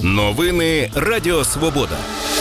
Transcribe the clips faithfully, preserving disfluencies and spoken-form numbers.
Новини Радіо Свобода.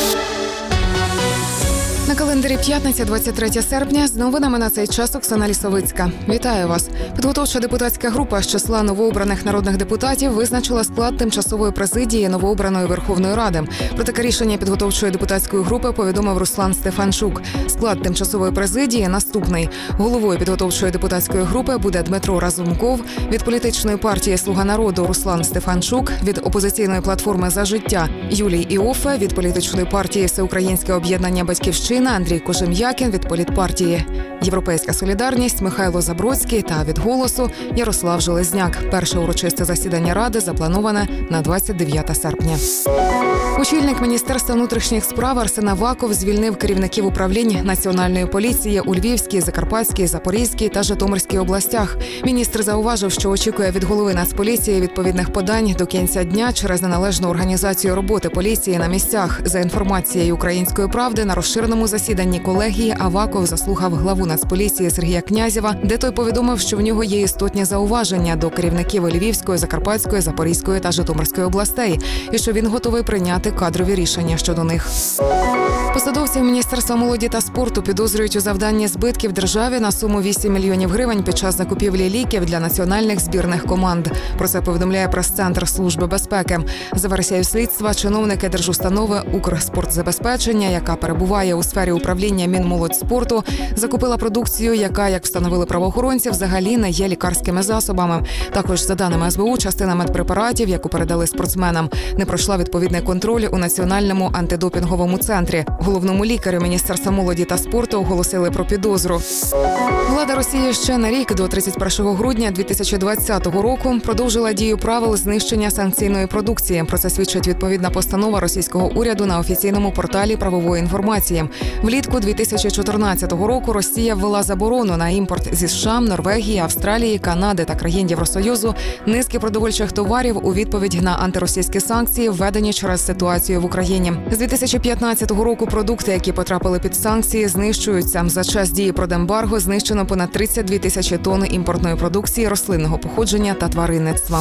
На календарі п'ятниця, двадцять третє серпня. З новинами на цей час Оксана Лісовицька. Вітаю вас. Підготовча депутатська група з числа новообраних народних депутатів визначила склад тимчасової президії новообраної Верховної Ради. Про таке рішення підготовчої депутатської групи повідомив Руслан Стефанчук. Склад тимчасової президії наступний. Головою підготовчої депутатської групи буде Дмитро Разумков, від політичної партії «Слуга народу» Руслан Стефанчук, від опозиційної платформи «За життя» Юлій Іоффе, від політичної партії «Всеукраїнське об'єднання Батьківщина» Андрій Кожем'якін, від політпартії «Європейська солідарність» Михайло Забродський та від «Голосу» Ярослав Железняк. Перше урочисте засідання Ради заплановане на двадцять дев'яте серпня. Очільник Міністерства внутрішніх справ Арсен Аваков звільнив керівників управлінь Національної поліції у Львівській, Закарпатській, Запорізькій та Житомирській областях. Міністр зауважив, що очікує від голови Нацполіції відповідних подань до кінця дня через неналежну організацію роботи поліції на місцях. За інформацією «Української правди», на розширеному засіданні колегії Аваков заслухав главу Нацполіції Сергія Князєва, де той повідомив, що в нього є істотні зауваження до керівників Львівської, Закарпатської, Запорізької та Житомирської областей, і що він готовий прийняти кадрові рішення щодо них. Посадовців Міністерства молоді та спорту підозрюють у завданні збитків державі на суму вісім мільйонів гривень під час закупівлі ліків для національних збірних команд. Про це повідомляє прес-центр Служби безпеки. За версією слідства, чиновники держустанови «Укрспортзабезпечення», яка перебуває у сфері управління Мінмолодьспорту, закупила продукцію, яка, як встановили правоохоронці, взагалі не є лікарськими засобами. Також, за даними ес бе у, частина медпрепаратів, яку передали спортсменам, не пройшла відповідний контроль у Національному антидопінговому центрі. Головному лікарю Міністерства молоді та спорту оголосили про підозру. Влада Росії ще на рік, до тридцять першого грудня дві тисячі двадцятого року, продовжила дію правил знищення санкційної продукції. Про це свідчить відповідна постанова російського уряду на офіційному порталі правової інформації. Влітку дві тисячі чотирнадцятого року Росія ввела заборону на імпорт зі США, Норвегії, Австралії, Канади та країн Євросоюзу низки продовольчих товарів у відповідь на антиросійські санкції, введені через ситуацію в Україні. З дві тисячі п'ятнадцятого року продукти, які потрапили під санкції, знищуються. За час дії продембарго знищено понад тридцять дві тисячі тонн імпортної продукції рослинного походження та тваринництва.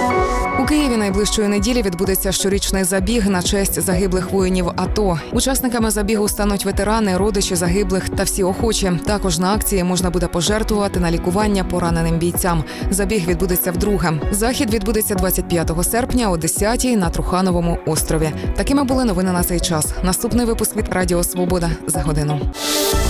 У Києві найближчої неділі відбудеться щорічний забіг на честь загиблих воїнів АТО. Учасниками забігу стануть ветерани, родичі загиблих та всі охочі. Також на акції можна буде пожертвувати на лікування пораненим бійцям. Забіг відбудеться вдруге. Захід відбудеться двадцять п'ятого серпня о десятій на Трухановому острові. Такими були новини на цей час. Наступний випуск від Радіо Свобода за годину.